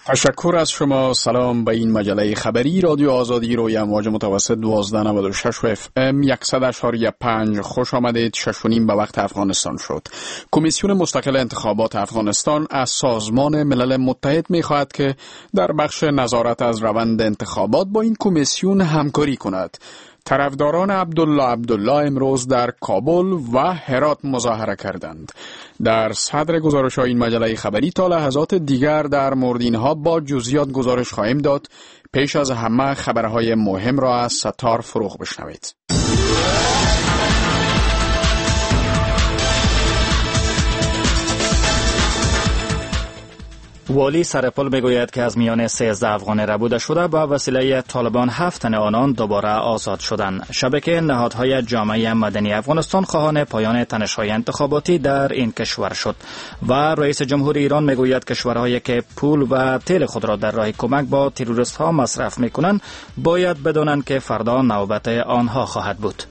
تشکر از شما. سلام به این مجله خبری رادیو آزادی روی امواج متوسط 1296 و FM 100.5. خوش آمدید. 6:30 به وقت افغانستان شد. کمیسیون مستقل انتخابات افغانستان از سازمان ملل متحد می‌خواهد که در بخش نظارت از روند انتخابات با این کمیسیون همکاری کند. طرفداران عبدالله امروز در کابل و هرات مظاهره کردند. در صدر گزارش این مجله خبری تا لحظات دیگر در مورد اینها با جزئیات گزارش خواهیم داد. پیش از همه خبرهای مهم را از ستار فروغ بشنوید. والی سرپل میگوید که از میان 13 افغان ربوده شده با وسیله طالبان 7 تن آنان دوباره آزاد شدند. شبکه نهادهای جامعه مدنی افغانستان خواهان پایان تنش‌های انتخاباتی در این کشور شد و رئیس جمهور ایران میگوید کشورهایی که پول و تیل خود را در راه کمک با تروریست ها مصرف میکنند باید بدانند که فردا نوبت آنها خواهد بود.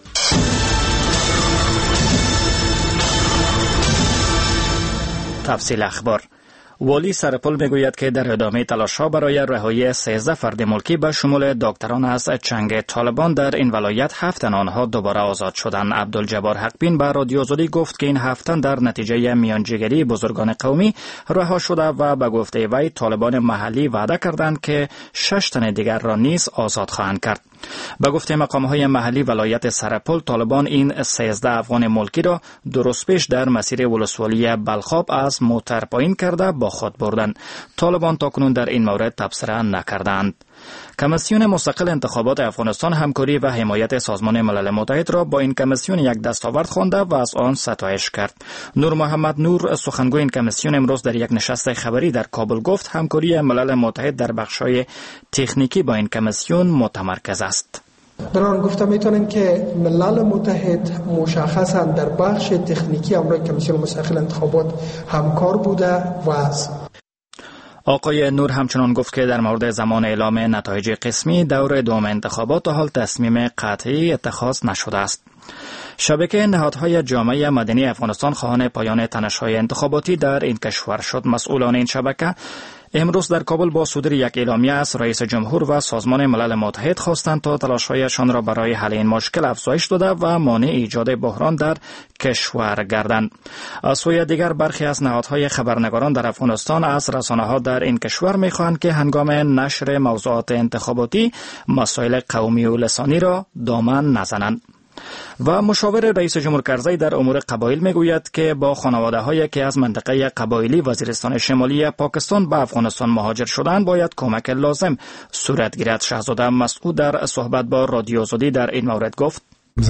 تفصیل اخبار. والی سرپل میگوید که در ادامه تلاش‌ها برای رهایی 13 فرد ملکی به شمول دکتران از چنگ طالبان در این ولایت 7 تن آنها دوباره آزاد شدند. عبدالجبار حقبین به رادیو آزادی گفت که این 7 تن در نتیجه میانجیگری بزرگان قومی رها شده و به گفته وی طالبان محلی وعده کردند که 6 تن دیگر را نیز آزاد خواهند کرد. به گفته مقام‌های محلی ولایت سرپل طالبان این 13 افغان ملکی را درست پیش در مسیر ولسوالی بلخاب از موتر پایین کرده با خود بردند. طالبان تاکنون در این مورد تبصره نکردند. کمیسیون مستقل انتخابات افغانستان همکاری و حمایت سازمان ملل متحد را با این کمیسیون یک دستاورد خوانده و از آن ستایش کرد. نور محمد نور سخنگوی این کمیسیون امروز در یک نشست خبری در کابل گفت همکاری ملل متحد در بخش‌های تکنیکی با این کمیسیون متمرکز است. در آن گفته میتونیم که ملل متحد مشخصا در بخش تکنیکی امروز کمیسیون مستقل انتخابات همکار بوده و است. آقای نور همچنان گفت که در مورد زمان اعلام نتایج قسمی دور دوم انتخابات تا حال تصمیم قطعی اتخاذ نشده است. شبکه نهادهای جامعه مدنی افغانستان خواهان پایان تنش‌های انتخاباتی در این کشور شد. مسئولان این شبکه امروز در کابل با صدور یک اعلامیه از رئیس جمهور و سازمان ملل متحد خواستند تا تلاش‌هایشان را برای حل این مشکل افزایش داده و مانع ایجاد بحران در کشور گردند. از سوی دیگر برخی از نهادهای خبرنگاران در افغانستان از رسانه‌ها در این کشور می‌خواهند که هنگام نشر موضوعات انتخاباتی مسائل قومی و لسانی را دامن نزنند. و مشاور رئیس جمهور کرزی در امور قبایل میگوید که با خانواده‌هایی که از منطقه قبایلی وزیرستان شمالی پاکستان به افغانستان مهاجر شدند باید کمک لازم صورت گیرد. شاهزاده مسعود در صحبت با رادیو آزادی در این مورد گفت: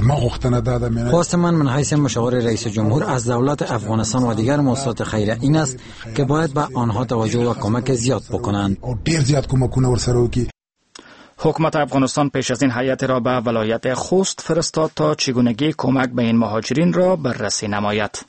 خواست من حیث مشاور رئیس جمهور از دولت افغانستان و دیگر مؤسسات خیریه این است که باید به آنها توجه و کمک زیاد بکنند. حکومت افغانستان پیش از این هیئت را به ولایت خوست فرستاد تا چگونگی کمک به این مهاجرین را بررسی نماید.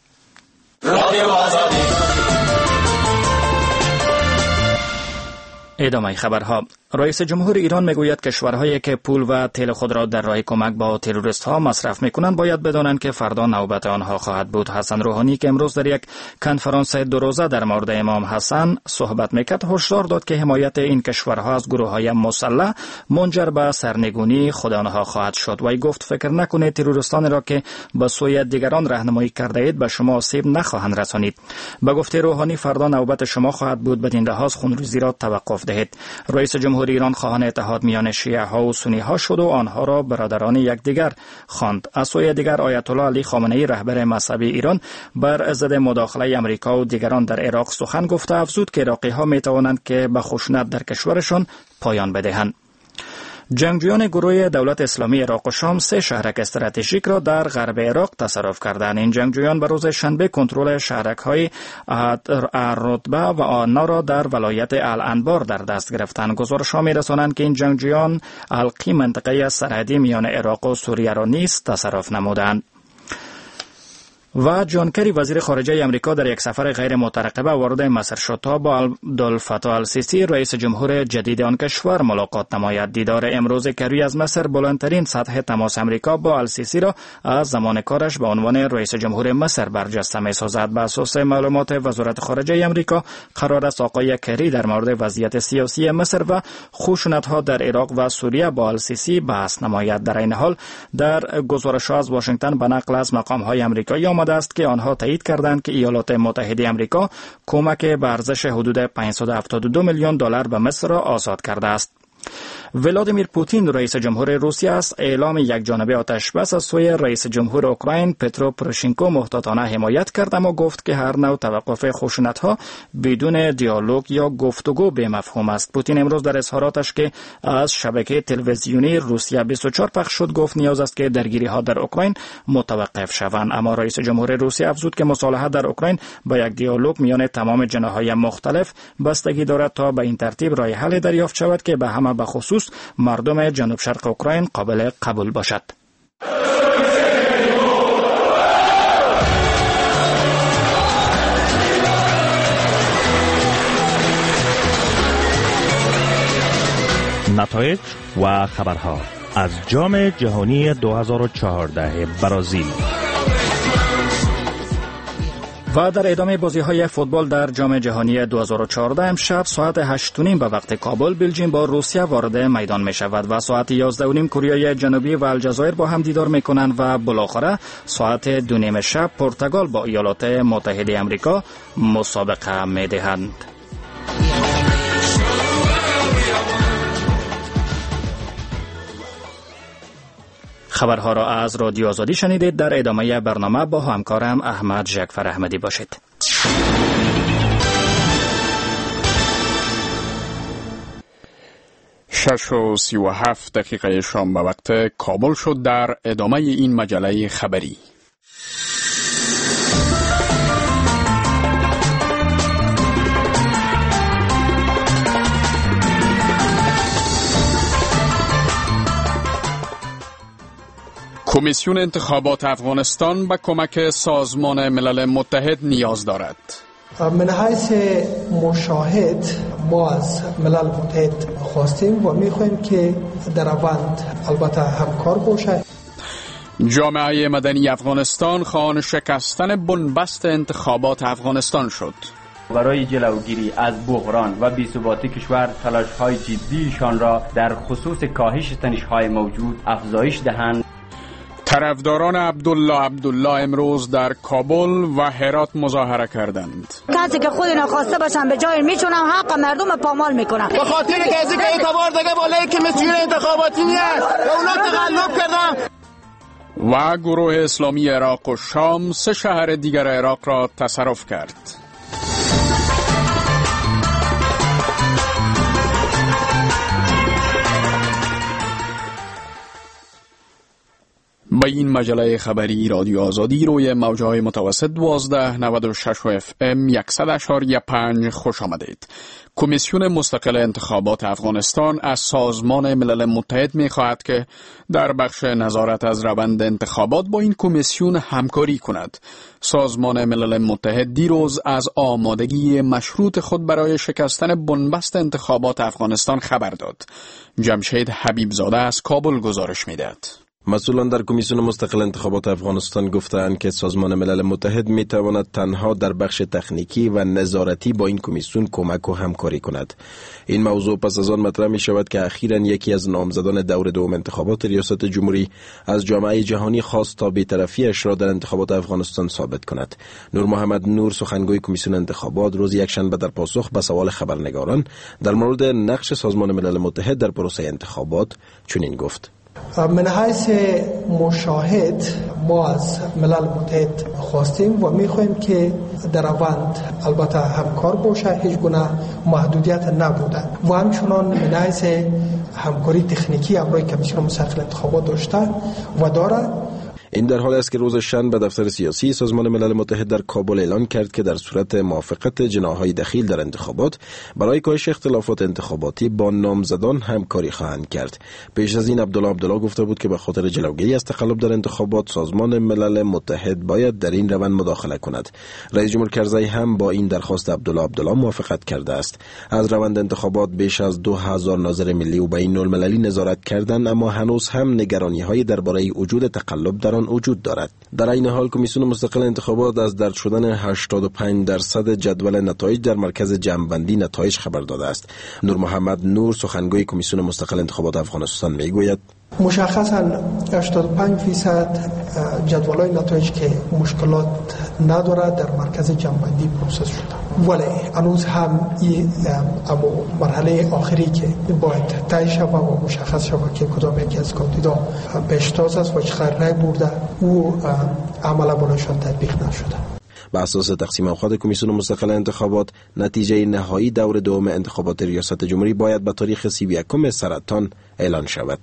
ادامه خبرها. رئیس جمهور ایران میگوید کشورهایی که پول و تیل خود را در راه کمک با تروریست ها مصرف میکنند باید بدانند که فردا نوبت آنها خواهد بود. حسن روحانی که امروز در یک کنفرانس دو روزه در مورد امام حسن صحبت میکرد هشدار داد که حمایت این کشورها از گروه‌های مسلح منجر به سرنگونی خود آنها خواهد شد. وی گفت فکر نکنید تروریستان را که به سوی دیگران راهنمایی کرده اید به شما آسیب نخواهند رسانید. به گفته روحانی فردا نوبت شما خواهد بود، بدین لحاظ خونریزی را توقف دهید. رئیس جمهور ایران خواهان اتحاد میان شیعه ها و سنی ها شد و آنها را برادران یکدیگر خواند. از سوی دیگر آیت الله علی خامنه‌ای رهبر مذهبی ایران بر ضد مداخله امریکا و دیگران در عراق سخن گفته افزود که عراقی ها می توانند که به خشونت در کشورشان پایان بدهند. جنگجویان گروه دولت اسلامی عراق و شام 3 شهرک استراتژیک را در غرب عراق تصرف کردند. این جنگجویان به روز شنبه کنترل شهرک‌های الرتبه و آنا را در ولایت الانبار در دست گرفتند. گزارش‌ها می‌رسانند که این جنگجویان حلقی منطقه سرحدی میان عراق و سوریه را نیز تصرف نمودند. و جان کری وزیر خارجه امریکا در یک سفر غیر مترقبه وارد مصر شد تا با عبدالفتاح السیسی رئیس جمهور جدید آن کشور ملاقات نماید. دیدار امروز کری از مصر بلندترین سطح تماس امریکا با السیسی را از زمان کارش به عنوان رئیس جمهور مصر برجسته می‌سازد. به اساس معلومات وزارت خارجه امریکا قرار است آقای کری در مورد وضعیت سیاسی مصر و خشونت‌ها در عراق و سوریه با السیسی بحث نماید. در این حال در گزارش‌ها از واشنگتن به نقل از مقام‌های آمریکایی آمده است که آنها تایید کردند که ایالات متحده آمریکا کمک به ارزش حدود 572 میلیون دلار به مصر را آزاد کرده است. ولادیمیر پوتین رئیس جمهور روسیه از اعلام یک جانبه آتش بس از سوی رئیس جمهور اوکراین پترو پروشنکو محتاطانه حمایت کرد، اما گفت که هر نوع توقف خشونت‌ها بدون دیالوگ یا گفتگو به مفهوم است. پوتین امروز در اظهاراتش که از شبکه تلویزیونی روسیه 24 پخش شد گفت نیاز است که درگیری‌ها در اوکراین متوقف شوند، اما رئیس جمهور روسیه افزود که مصالحه در اوکراین با یک دیالوگ میان تمام جناح‌های مختلف بستگی دارد تا به این ترتیب راه حل دریافت شود که به همه به خصوص مردم جنوب شرق اوکراین قابل قبول باشد. نتایج و خبرها از جام جهانی 2014 برزیل. و در ادامه بازی‌های فوتبال در جام جهانی 2014 امشب ساعت 8:30 به وقت کابل بلژیم با روسیه وارد میدان می‌شود و ساعت 11:30 کره جنوبی و الجزایر با هم دیدار می‌کنند و بالاخره ساعت 2:30 شب پرتغال با ایالات متحده آمریکا مسابقه می‌دهند. خبرها را از رادیو آزادی شنیدید. در ادامه برنامه با همکارم احمد جعفر احمدی باشید. شش و 37 دقیقه شام به وقت کابل شد. در ادامه این مجله خبری کمیسیون انتخابات افغانستان به کمک سازمان ملل متحد نیاز دارد. من حیث مشاهد ما از ملل متحد خواستیم و میخواهیم که در روند البته همکار باشه. جامعه مدنی افغانستان خواهان شکستن بنبست انتخابات افغانستان شد. برای جلوگیری از بحران و بی‌ثباتی کشور تلاش‌های جدیشان را در خصوص کاهش تنش‌های موجود افزایش دهند. طرفداران عبدالله امروز در کابل و هرات مظاهره کردند. کسی که خود نخواسته باشن به جای میچونن حق مردم پامال میکنن. به خاطر کسی که اعتبار دیگه بالای کمیسیون انتخاباتی نیست و اونا تقلب کردن. و گروه اسلامی عراق و شام 3 شهر دیگر عراق را تصرف کرد. با این مجله خبری رادیو آزادی روی موجهای متوسط 1296 و اف ام 100.5 خوش آمدید. کمیسیون مستقل انتخابات افغانستان از سازمان ملل متحد می خواهد که در بخش نظارت از روند انتخابات با این کمیسیون همکاری کند. سازمان ملل متحد دیروز از آمادگی مشروط خود برای شکستن بنبست انتخابات افغانستان خبر داد. جمشید حبیبزاده از کابل گزارش می دهد. مسئولان در کمیسیون مستقل انتخابات افغانستان گفتند که سازمان ملل متحد می تواند تنها در بخش تکنیکی و نظارتی با این کمیسیون کمک و همکاری کند. این موضوع پس از آن مطرح می شود که اخیراً یکی از نامزدان دور دوم انتخابات ریاست جمهوری از جامعه جهانی خواست تا بی‌طرفی‌اش را در انتخابات افغانستان ثابت کند. نور محمد نور سخنگوی کمیسیون انتخابات روز یکشنبه در پاسخ به سوال خبرنگاران در مورد نقش سازمان ملل متحد در پروسه انتخابات چنین گفت: من حیث مشاهد ما از ملل متحد خواستیم و میخواهیم که در روند البته همکار باشه، هیچ گونه محدودیت نبوده و همچنان من حیث همکاری تکنیکی امروی کمیسیون مستقل انتخابات داشته و دارد. این در حالی است که روز شنبه دفتر سیاسی سازمان ملل متحد در کابل اعلان کرد که در صورت موافقت جناح‌های دخیل در انتخابات برای کاهش اختلافات انتخاباتی با نامزدان همکاری خواهند کرد. پیش از این عبدالله گفته بود که به خاطر جلوگیری از تقلب در انتخابات سازمان ملل متحد باید در این روند مداخله کند. رئیس جمهور کرزی هم با این درخواست عبدالله موافقت کرده است. از روند انتخابات بیش از 2000 ناظر ملی و بین المللی نظارت کردند، اما هنوز هم نگرانی‌های درباره وجود تقلب در آن وجود دارد. در این حال کمیسیون مستقل انتخابات از درج شدن 85% جدول نتایج در مرکز جمع‌بندی نتایج خبر داده است. نور محمد نور سخنگوی کمیسیون مستقل انتخابات افغانستان میگوید مشخصاً 85% جدولای نتایج که مشکلات ندارد در مرکز جمع‌بندی پروسس شده، ولی هنوز هم این مرحله آخری که باید طی شود و مشخص شود که کدام یکی از کاندیدا پیشتاز است و چقدر رای برده او عملا برایشان تطبیق نشده. بر اساس تقسیم اوقات کمیسیون مستقل انتخابات، نتیجه نهایی دور دوم انتخابات ریاست جمهوری باید به تاریخ 31 سرطان اعلان شود.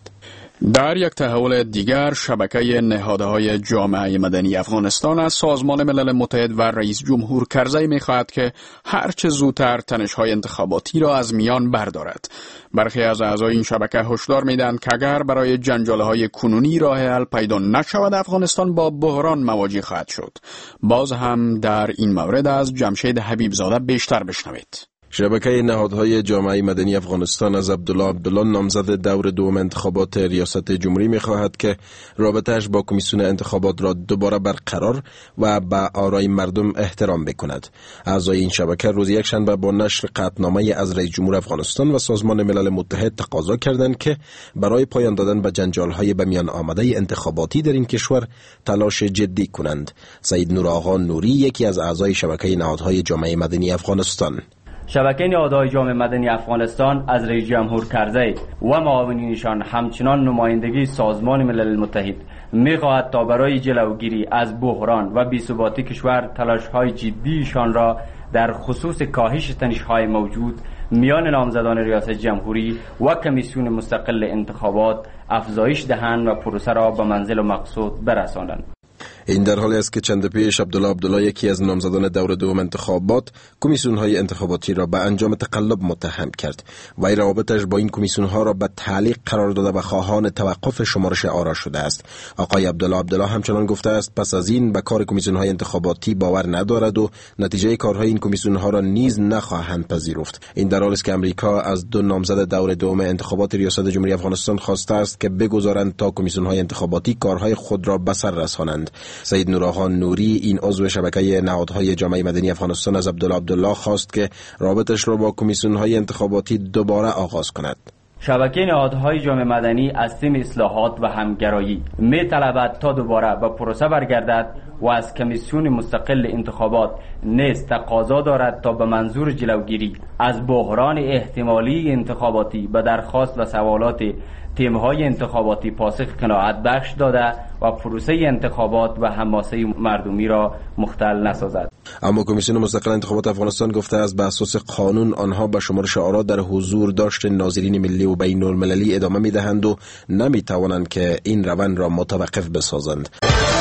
در یک تحول دیگر، شبکه نهادهای جامعه مدنی افغانستان از سازمان ملل متحد و رئیس جمهور کرزی می‌خواهد که هرچه زودتر تنش‌های انتخاباتی را از میان بردارد. برخی از اعضای این شبکه هشدار می‌دهند که اگر برای جنجال‌های کنونی راه حل پیدا نشود، افغانستان با بحران مواجه خواهد شد. باز هم در این مورد از جمشید حبیبزاده بیشتر بشنوید. شبکه نهادهای جامعه مدنی افغانستان از عبدالله نامزد دور دوم انتخابات ریاست جمهوری می‌خواهد که رابطه‌اش با کمیسیون انتخابات را دوباره برقرار و به آرای مردم احترام بکند. اعضای این شبکه روز یکشنبه با نشر قطعنامه از رئیس جمهور افغانستان و سازمان ملل متحد تقاضا کردند که برای پایان دادن به جنجال‌های به میان آمده انتخاباتی در این کشور تلاش جدی کنند. سید نورآقا نوری یکی از اعضای شبکه نهادهای جامعه مدنی افغانستان: شبکه نهادهای جامعه مدنی افغانستان از رئیس جمهور کرزی و معاونینشان همچنان نمایندگی سازمان ملل متحد می‌خواهد تا برای جلوگیری از بحران و بی‌ثباتی کشور تلاش‌های جدیشان را در خصوص کاهش تنش‌های موجود میان نامزدان ریاست جمهوری و کمیسیون مستقل انتخابات افزایش دهند و پروسه را به منزل و مقصود برسانند. این در حالی است که چند پیش عبدالله یکی از نامزدان دور دوم انتخابات کمیسیون‌های انتخاباتی را به انجام تقلب متهم کرد. وی روابطش با این کمیسیون‌ها را به تعلیق قرار داده و خواهان توقف شمارش آرا شده است. آقای عبدالله همچنان گفته است پس از این به کار کمیسیون‌های انتخاباتی باور ندارد و نتیجه کارهای این کمیسیون‌ها را نیز نخواهند پذیرفت. این در حالی است که امریکا از دو نامزد دور دوم انتخابات ریاست جمهوری افغانستان خواسته است که بگذارند تا کمیسیون‌های انتخاباتی کارهای خود را به سر رسانند. سید نورآقا نوری این عضو شبکه نهادهای جامعه مدنی افغانستان از عبدالله خواست که رابطش را با کمیسیون‌های انتخاباتی دوباره آغاز کند. شبکه نهادهای جامعه مدنی از تیم اصلاحات و همگرایی می‌طلبد تا دوباره به پروسه برگردد و از کمیسیون مستقل انتخابات نیز تقاضا دارد تا به منظور جلوگیری از بحران احتمالی انتخاباتی به درخواست و سوالات تیم‌های انتخاباتی پاسخ قناعت بخش داده و پروسه انتخابات و حماسه مردمی را مختل نسازد. اما کمیسیون مستقل انتخابات افغانستان گفته است به اساس قانون آنها به شمارش آرا در حضور داشت ناظرین ملی و بین المللی ادامه می‌دهند و نمی‌توانند که این روند را متوقف بسازند.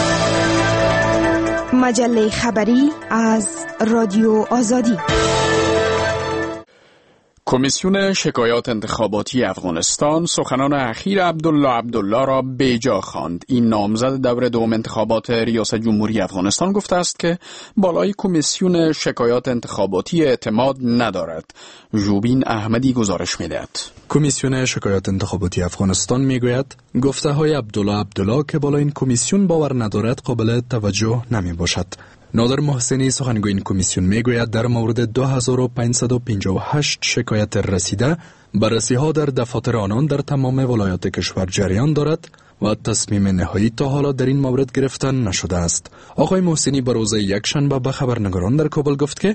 مجله خبری از رادیو آزادی. کمیسیون شکایات انتخاباتی افغانستان سخنان اخیر عبدالله را بیجا خواند. این نامزد دور دوم انتخابات ریاست جمهوری افغانستان گفته است که بالای کمیسیون شکایات انتخاباتی اعتماد ندارد. ژوبین احمدی گزارش می‌دهد. کمیسیون شکایات انتخاباتی افغانستان میگوید گفته های عبدالله که بالای این کمیسیون باور ندارد قابل توجه نمی باشد. نادر محسنی سخنگوی این کمیسیون میگوید در مورد 2558 شکایت رسیده بررسی ها در دفاتر آنان در تمام ولایات کشور جریان دارد و تصمیم نهایی تا حالا در این مورد گرفته نشده است. آقای محسنی به روز یکشنبه به خبرنگاران در کابل گفت که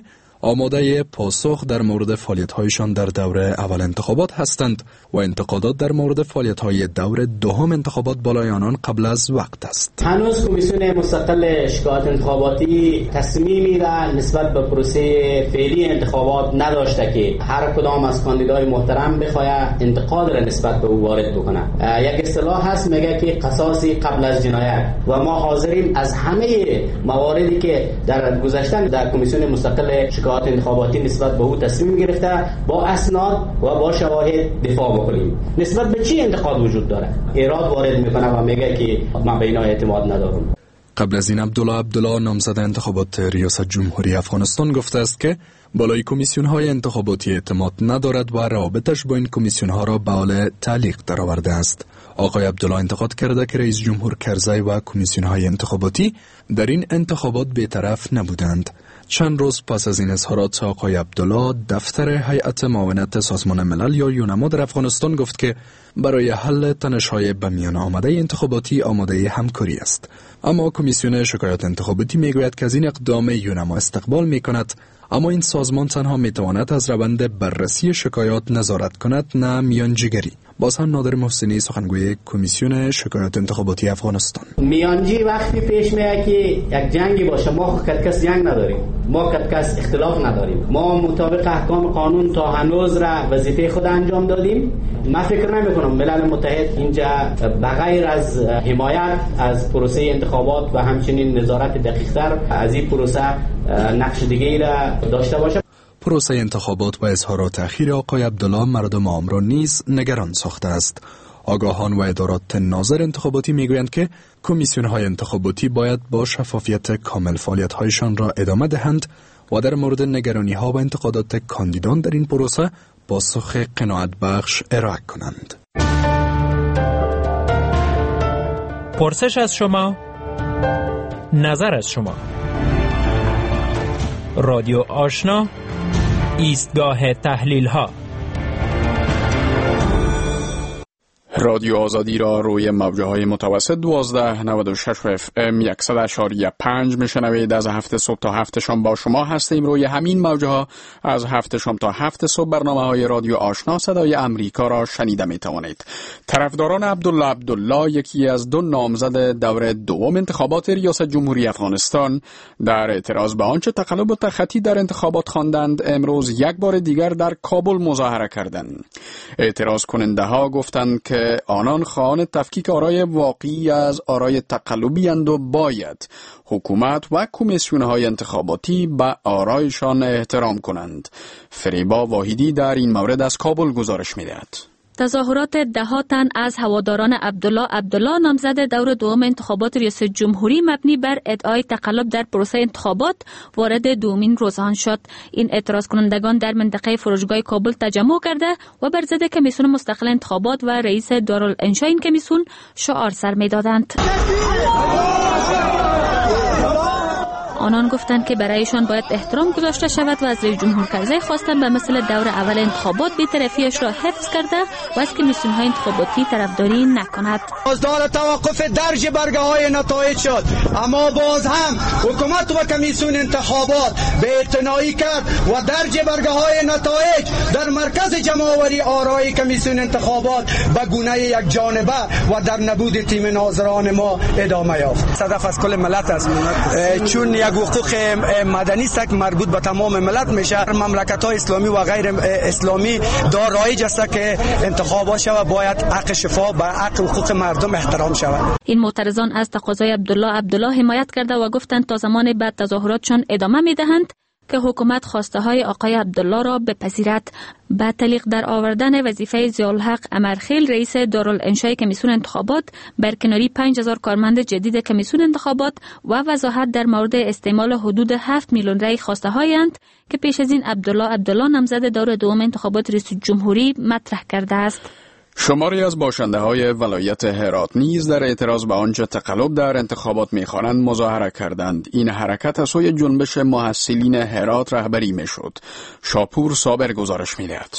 آماده پاسخ در مورد فعالیت‌هایشان در دوره اول انتخابات هستند و انتقادات در مورد فعالیت‌های دور دوم انتخابات بالای آنان قبل از وقت است. هنوز کمیسیون مستقل شکایت انتخاباتی تصمیمی را نسبت به پروسه فعلی انتخابات نداشته که هر کدام از کاندیدای محترم بخواد انتقاد را نسبت به او وارد بکنه. یک اصطلاح هست میگه که قصاصی قبل از جنایت و ما حاضریم از همه مواردی که در گذشته در کمیسیون مستقل شکایت انتخاباتی نسبت به او تصمیم گرفته با اسناد و با شواهد دفاع بکنیم. نسبت به چی انتقاد وجود داره؟ ایراد وارد میکنه و میگه که من به اینا اعتماد ندارم. قبل از این عبدالله نامزد انتخابات ریاست جمهوری افغانستان گفته است که بالای کمیسیون های انتخاباتی اعتماد ندارد و روابطش با این کمیسیون ها را به حال تعلیق درآورده است. آقای عبدالله انتقاد کرده که رئیس جمهور کرزی و کمیسیون های انتخاباتی در این انتخابات بی‌طرف نبودند. چند روز پس از این اظهارات آقای عبدالله دفتر هیئت معاونت سازمان ملل یا یونما در افغانستان گفت که برای حل تنش‌های به میان آمده انتخاباتی آماده همکاری است. اما کمیسیون شکایات انتخاباتی میگوید که از این اقدام یونما استقبال میکند، اما این سازمان تنها میتواند از روند بررسی شکایات نظارت کند، نه میانجیگری. باز هم نادر محسنی سخنگوی کمیسیون شکایات انتخاباتی افغانستان: میانجی وقتی پیش میاد که یک جنگی باشه، ما کس جنگ نداریم، ما کس اختلاف نداریم، ما مطابق احکام قانون تا هنوز را وظیفه خود انجام دادیم. من فکر نمی‌کنم ملل متحد اینجا بغیر از حمایت از پروسه انتخابات و همچنین نظارت دقیق‌تر از این پروسه نقش دیگه‌ای را داشته باشه. پروسه انتخابات و اظهارات اخیر آقای عبدالله مردم عام را نیز نگران ساخته است. آگاهان و ادارات ناظر انتخاباتی میگویند که کمیسیون های انتخاباتی باید با شفافیت کامل فعالیت هایشان را ادامه دهند و در مورد نگرانی ها و انتقادات کاندیدان در این پروسه پاسخ قناعت بخش ارائه کنند. پرسش از شما، نظر از شما. رادیو آشنا، ایستگاه تحلیل ها. رادیو آزادی را روی موجه‌های متوسط 1296 FM 100.5 میشنوید. از 7 صبح تا 7 شام با شما هستیم. روی همین موجه‌ها از 7 شام تا 7 صبح برنامه‌های رادیو آشنا صدای امریکا را شنیده می‌توانید. طرفداران عبدالله یکی از دو نامزد دور دوم انتخابات ریاست جمهوری افغانستان در اعتراض به آنچه تقلب و تخطی در انتخابات خواندند، امروز یک بار دیگر در کابل مظاهره کردند. اعتراض کننده‌ها گفتند که آنان خواهان تفکیک آرای واقعی از آرای تقلبی اند و باید حکومت و کمیسیون‌های انتخاباتی به آرایشان احترام کنند. فریبا واحدی در این مورد از کابل گزارش می‌دهد. تظاهرات ده تن از هواداران عبدالله نامزد دور دوم انتخابات ریاست جمهوری مبنی بر ادعای تقلب در پروسه انتخابات وارد دومین روز آن شد. این اعتراض کنندگان در منطقه فرودگاه کابل تجمع کرده و بر ضد کمیسیون مستقل انتخابات و رئیس دارالانشا این کمیسیون شعار سر می‌دادند. آنان گفتند که برایشان باید احترام گذاشته شود و از رئیس جمهور کرزی خواستند به مثل دور اول انتخابات بی‌طرفی‌اش را حفظ کرده و از کمیسیون‌های انتخاباتی طرفداری نکند. بازدار توقف درج برگه‌های نتایج شد، اما باز هم حکومت و کمیسیون انتخابات بی‌اعتنایی کرد و درج برگه‌های نتایج در مرکز جمع‌آوری آرای کمیسیون انتخابات به گونه یک جانبه و در نبود تیم ناظران ما ادامه یافت. هدف از کل ملت است، چون یک حقوق مدنی است که مربوط به تمام ملت میشه. مملکت‌های اسلامی و غیر اسلامی رایج است که انتخابات شود، باید حق شفا و حق حقوق مردم احترام شود. این معترضان از تقاضای عبدالله حمایت کرده و گفتند تا زمان بعد تظاهراتشان ادامه میدهند که حکومت خواسته های آقای عبدالله را بپذیرد. با تعلیق در آوردن وظیفه ضیاءالحق امرخیل رئیس دارالانشای کمیسیون انتخابات، برکناری 5000 کارمند جدید کمیسیون انتخابات و وضاحت در مورد استعمال حدود 7 میلیون رای خواسته هایند که پیش از این عبدالله نامزد دور دوم انتخابات ریاست جمهوری مطرح کرده است. شماری از باشنده‌های ولایت هرات نیز در اعتراض به آنچه تقلب در انتخابات می‌خوانند مظاهره کردند. این حرکت از سوی جنبش محصلین هرات رهبری می‌شد. شاپور صابر گزارش می‌دهد.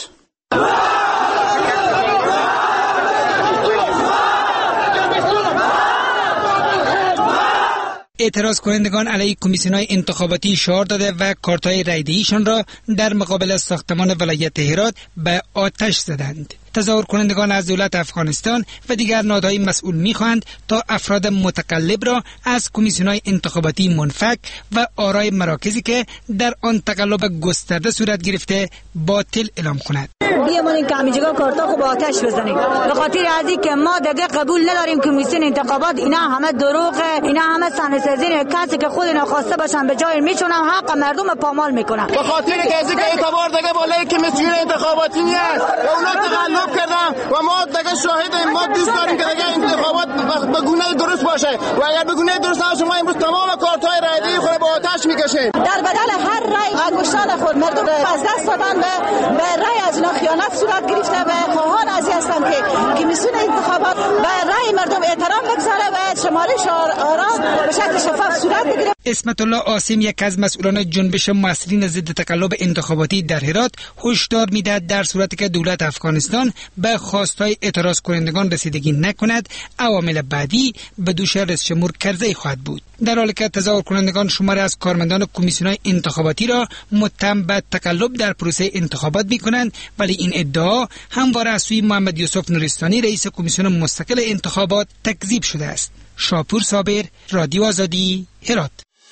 اعتراض کنندگان علیه کمیسیون‌های انتخاباتی شعار داده و کارت‌های رایدهیشان را در مقابل ساختمان ولایت هرات به آتش زدند. تظاهر کنندگان از دولت افغانستان و دیگر نهادهای مسئول می‌خواهند تا افراد متقلب را از کمیسیون‌های انتخاباتی منفک و آرای مراکزی که در آن تقلب گسترده صورت گرفته باطل اعلام کند. بیامونیم که همینجا کارتا خو با آتش بزنیم، به خاطر ازی که ما دیگه قبول نداریم کمیسیون انتخابات اینا همه دروغه، اینا همه سنسازی، کسی که خود ناخواسته باشن به جای میچونن، حق مردم پامال میکنن. به خاطر که ازی که اعتبار دیگه بالای کمیسیون انتخاباتی نیست و اونا تقلب کردن و ما دیگه شاهدیم. ما دوست داریم که دیگه انتخابات به گونه درست باشه و اگر به گونه درست نباشه ما امروز تمام کارت‌های رایده‌ای خود با آتش میکشیم. در بدل هر رای انگشتان خود مردم از دست دادن به رای از اینا خیانت صورت گرفته و خواهان ازی هستند که کمیسیون انتخابات به رای مردم احترام بگذاره و شمارش آرا به شکل شفاف صورت بگیره. اسمت الله عاصم، یک از مسئولان جنبش مؤثرین ضد تقلب انتخاباتی در هرات، هشدار می‌دهد در صورتی که دولت افغانستان به خواستهای اعتراض کنندگان رسیدگی نکند، عوامل بعدی به دوش رئیس جمهور کرزی خواهد بود. در حالی که تظاهر کنندگان شماری از کارمندان کمیسیون‌های انتخاباتی را متهم به تقلب در پروسه انتخابات می‌کنند، ولی این ادعا همواره از سوی محمد یوسف نورستانی رئیس کمیسیون مستقل انتخابات تکذیب شده است. شاپور صابر، رادیو آزادی، هرات.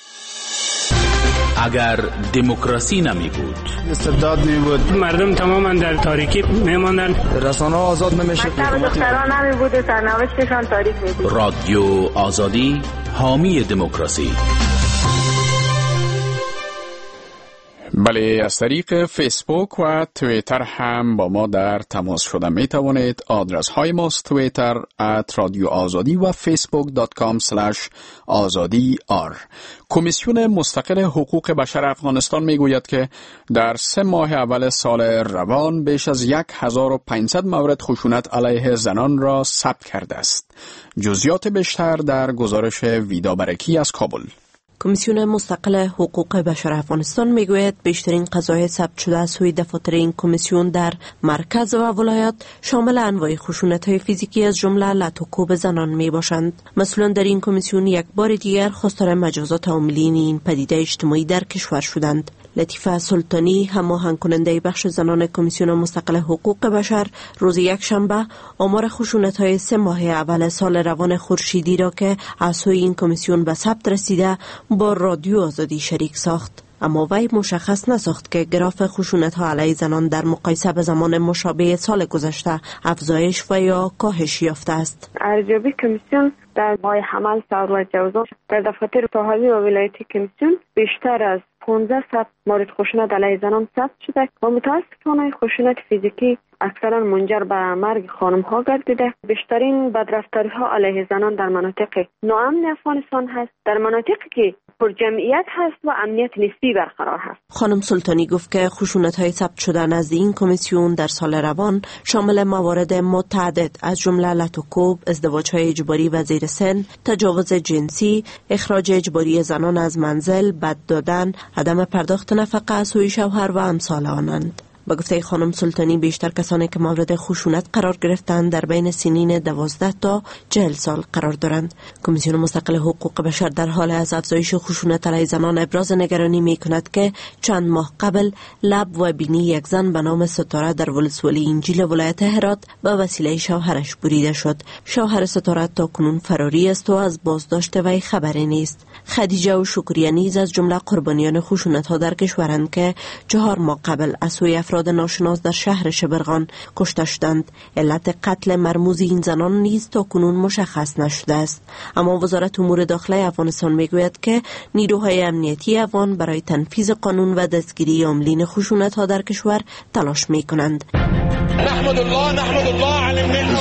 اگر دموکراسی نمی بود، استبداد می بود، مردم تماما در تاریکی می ماندن، رسانه آزاد نمی شد، دختران نمی بود، سرنوشتشان تاریک می بود. رادیو آزادی، حامی دموکراسی. بله، از طریق فیسبوک و توییتر هم با ما در تماس شده می توانید. آدرس های ماست توییتر @رادیو آزادی و facebook.com/azadi_r. کمیسیون مستقل حقوق بشر افغانستان می گوید که در 3 ماه اول سال روان بیش از 1500 مورد خشونت علیه زنان را ثبت کرده است. جزئیات بیشتر در گزارش ویدا برکی از کابل. کمیسیون مستقل حقوق بشر افغانستان میگوید بیشترین قضایا ثبت شده از سوی دفاتر این کمیسیون در مرکز و ولایات شامل انواع خشونت‌های فیزیکی از جمله لط و کوب زنان می باشند. مسئولان در این کمیسیون یک بار دیگر خواستار مجازات عاملین این پدیده اجتماعی در کشور شدند. لطیفه سلطانی، هماهنگ کننده بخش زنان کمیسیون مستقل حقوق بشر، روز یکشنبه آمار خشونت‌های 3 ماه اول سال روان خورشیدی را که از سوی این کمیسیون به ثبت رسیده با رادیو آزادی شریک ساخت. اما وی مشخص نساخت که گراف خشونت‌ها علیه زنان در مقایسه به زمان مشابه سال گذشته افزایش و یا کاهش یافته است. ارزیابی کمیسیون در ماه حمل سال و جوزا در دفاتر محلی و ولایتی کمیسیون بیشتر از 1500 مورد خشونت علیه زنان ثبت شده و متاسفانه خشونت فیزیکی اکثرا منجر به مرگ خانم‌ها گردیده. بیشترین بدرفتاری‌ها علیه زنان در مناطق ناامن افغانستان هست، در مناطقی که پر جمعیت هست و امنیت نسبی برقرار هست. خانم سلطانی گفت که خشونت‌های ثبت شده نزد این کمیسیون در سال روان شامل موارد متعدد از جمله لط و کوب، ازدواج‌های اجباری و زیر سن، تجاوز جنسی، اخراج اجباری زنان از منزل، بد دادن، عدم پرداخت نفقه از سوی شوهر و امثال آنند. با گفته خانم سلطانی بیشتر کسانی که مورد خشونت قرار گرفتند در بین سنین 12 تا 40 سال قرار دارند. کمیسیون مستقل حقوق بشر در حال از افزایش خشونت علیه زنان ابراز نگرانی می کند که چند ماه قبل لب و بینی یک زن به نام ستاره در ولسوالی انجیل ولایت هرات به وسیله شوهرش بریده شد. شوهر ستاره تا کنون فراری است و از بازداشت وی خبری نیست. خدیجه و شکریه نیز از جمله قربانیان خشونت ها در کشورند که 4 ماه قبل از سوی افراد ناشناس در شهر شبرغان کشته شدند. علت قتل مرموز این زنان نیز تا کنون مشخص نشده است. اما وزارت امور داخلی افغانستان میگوید که نیروهای امنیتی افغان برای تنفیذ قانون و دستگیری عاملین خشونت ها در کشور تلاش میکنند. نحمد الله علی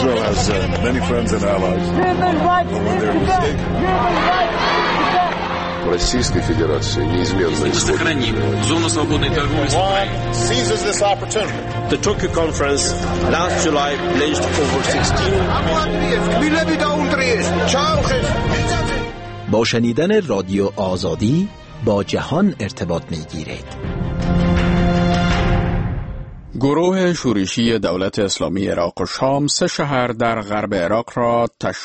Российской Федерации неизменно сохраним зону свободной торговли с Украиной. seizes this opportunity. The Tokyo conference last July pledged over 16 با شنیدن رادیو آزادی با جهان ارتباط می‌گیرید. گروه شورشی دولت اسلامی عراق و شام 3 شهر در غرب عراق را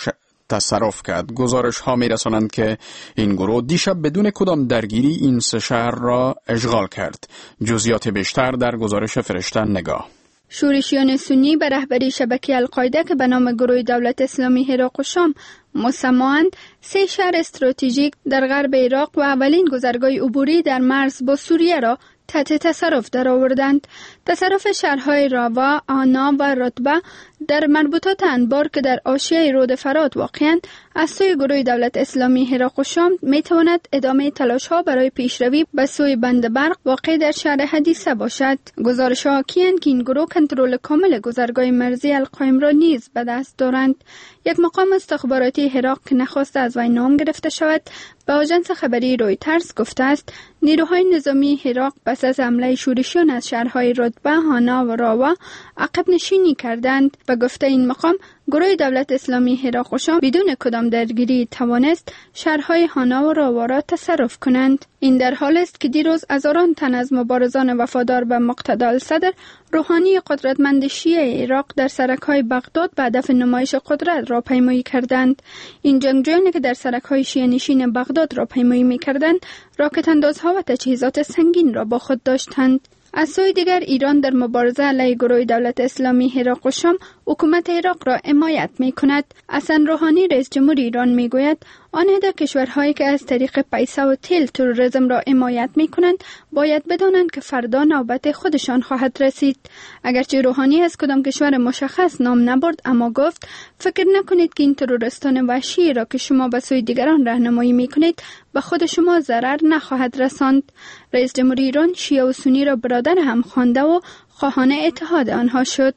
تصرف کرد. گزارش ها می رسانند که این گروه دیشب بدون کدام درگیری این 3 شهر را اشغال کرد. جزئیات بیشتر در گزارش فرشته نگاه. شورشیان سنی به رهبری شبکه القاعده که به نام گروه دولت اسلامی عراق و شام مسمااند 3 شهر استراتژیک در غرب عراق و اولین گذرگاه عبوری در مرز با سوریه را تحت تصرف درآوردند. تصرف شهرهای راوا، آنا و رتبه در مربوطات انبار که در حاشیه رود فرات واقعاند از سوی گروه دولت اسلامی عراق و شام میتواند ادامه تلاش‌ها برای پیشروی به سوی بند برق واقع در شهر حدیثه باشد. گزارش‌ها حاکی‌اند که این گروه کنترل کامل گذرگاه مرزی القائم را نیز به دست دارند. یک مقام استخباراتی عراق که نخواسته از وی نام گرفته شود به آژانس خبری رویترز گفته است نیروهای نظامی عراق پس از حمله شورشیان از شهرهای رتبه، هانا و راوا عقب نشینی کردند. به گفته این مقام گروه دولت اسلامی عراق و شام بدون کدام درگیری توانست شهرهای هانا و راوا را تصرف کنند. این در حال است که دیروز هزاران تن از مبارزان وفادار به مقتدی الصدر روحانی قدرتمند شیعه عراق در سرک‌های بغداد به هدف نمایش قدرت را پیمایی کردند. این جنگجویانی که در سرک‌های شیعه نشین بغداد را پیمایی می‌کردند، راکت اندازها و تجهیزات سنگین را با خود داشتند. از سوی دیگر ایران در مبارزه علیه گروه دولت اسلامی عراق و شام حکومت عراق را حمایت می‌کند. حسن روحانی رئیس جمهور ایران می‌گوید آن عده کشورهایی که از طریق پیسه و تیل تروریسم را حمایت می‌کنند باید بدانند که فردا نوبت خودشان خواهد رسید. اگرچه روحانی از کدام کشور مشخص نام نبرد، اما گفت فکر نکنید که این تروریستان وحشی را که شما به سوی دیگران راهنمایی می‌کنید به خود شما ضرر نخواهد رساند. رئیس جمهور ایران شیعه و سنی را برادر هم خوانده و خواهان اتحاد آنها شد.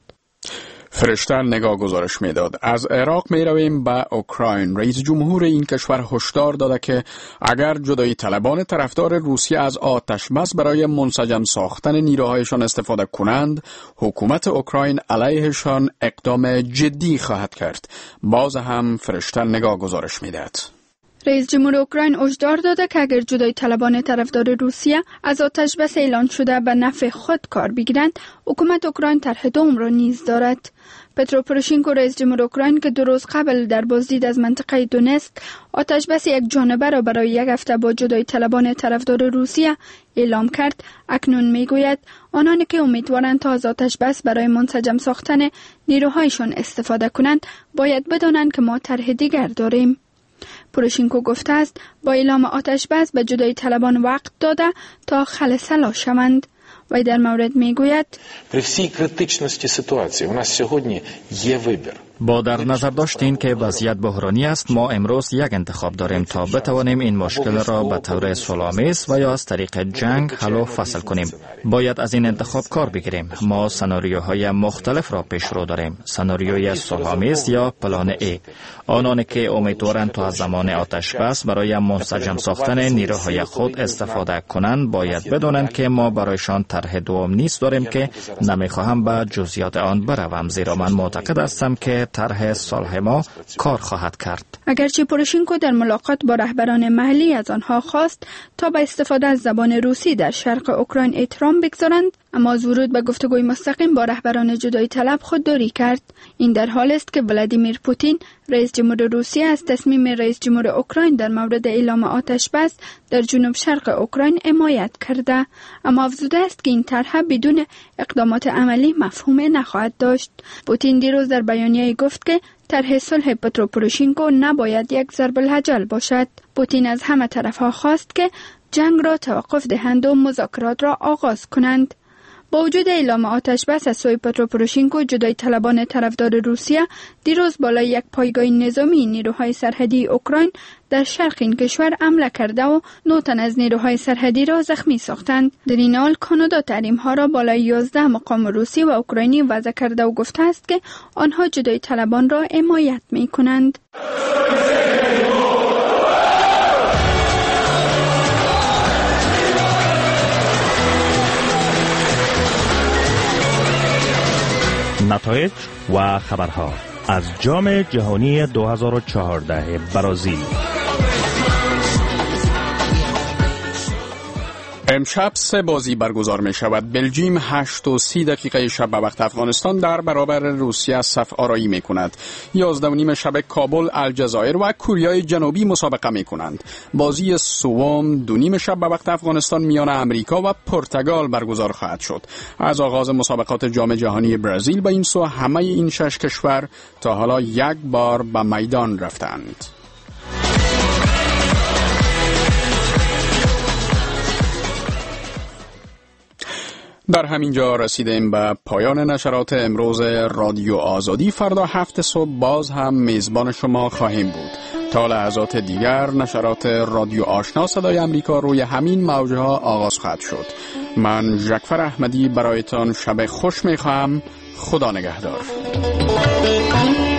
فرشته نگاه گزارش میداد. از عراق می رویم به اوکراین. رئیس جمهور این کشور هشدار داده که اگر جدایی طلبان طرفدار روسیه از آتش بس برای منسجم ساختن نیروهایشان استفاده کنند، حکومت اوکراین علیهشان اقدام جدی خواهد کرد. باز هم فرشته نگاه گزارش میداد. رئیس جمهور اوکراین هشدار داده که اگر جدایی طلبان طرفدار روسیه از آتش بس اعلان شده به نفع خود کار بگیرند، حکومت اوکراین طرح دوم را نیز دارد. پترو پوروشینکو رئیس جمهور اوکراین که 2 روز قبل در بازدید از منطقه دونسک آتش بس یک جانبه را برای 1 هفته با جدایی طلبان طرفدار روسیه اعلام کرد، اکنون میگوید آنانی که امیدوارند تا از آتش بس برای منسجم ساختن نیروهایشان استفاده کنند باید بدانند که ما طرح دیگر داریم. پوروشینکو گفته است با اعلام آتش بس به جدایی طلبان وقت داده تا خلسلا شوند. و در مورد میگوید при всій критичності ситуації у нас сьогодні є вибір. با در نظر داشتین که وضعیت بحرانی است، ما امروز یک انتخاب داریم تا بتوانیم این مشکل را به طور صلح‌آمیز و یا از طریق جنگ حل و فصل کنیم. باید از این انتخاب کار بگیریم. ما سناریوهای مختلف را پیش رو داریم. سناریوی صلح‌آمیز یا پلان ای. آنانی که امیدوارند تا از زمان آتش بس برای منسجم ساختن نیروهای خود استفاده کنند باید بدانند که ما برایشان طرح دوم نیز داریم که نمیخواهم به جزئیات آن بروم، زیرا من معتقد هستم که طرح صلح ما کار خواهد کرد. اگرچه پوروشینکو در ملاقات با رهبران محلی از آنها خواست تا به استفاده از زبان روسی در شرق اوکراین احترام بگذارند، اما از ورود به گفتگوی مستقیم با رهبران جدایی طلب خودداری کرد. این در حال است که ولادیمیر پوتین رئیس جمهور روسیه از تصمیم رئیس جمهور اوکراین در مورد اعلام آتش بس در جنوب شرق اوکراین حمایت کرده، اما افزوده است که این طرح بدون اقدامات عملی مفهوم نخواهد داشت. پوتین دیروز در بیانیه گفت که طرح صلح پترو پوروشینکو نباید یک ضرب الحجر باشد. پوتین از همه طرفها خواست که جنگ را توقف دهند و مذاکرات را آغاز کنند. با وجود اعلام آتش بس از سوی پترو پوروشینکو، جدایی طلبان طرفدار روسیه دیروز بالای یک پایگاه نظامی نیروهای سرحدی اوکراین در شرق این کشور حمله کرده و 9 تن از نیروهای سرحدی را زخمی ساختند. در این حال کانادا تحریم‌ها را بالای 11 مقام روسی و اوکراینی وضع کرده و گفته است که آنها جدایی طلبان را حمایت می‌کنند. نتایج و خبرها از جام جهانی 2014 برازیل. امشب 3 بازی برگزار می شود. بلژیم 8:30 شب به وقت افغانستان در برابر روسیه صف آرایی می کند. 11:30 شب کابل الجزایر و کره جنوبی مسابقه می کنند. بازی سوم 2:30 شب به وقت افغانستان میان امریکا و پرتغال برگزار خواهد شد. از آغاز مسابقات جام جهانی برزیل به این سو همه این 6 کشور تا حالا 1 بار به میدان رفتند. در همین جا رسیدیم به پایان نشرات امروز رادیو آزادی. فردا 7 صبح باز هم میزبان شما خواهیم بود. تا لحظات دیگر نشرات رادیو آشنا صدای امریکا روی همین موجها آغاز خواهد شد. من ژکفر احمدی برایتان شب خوش میخواهم. خدا نگهدار.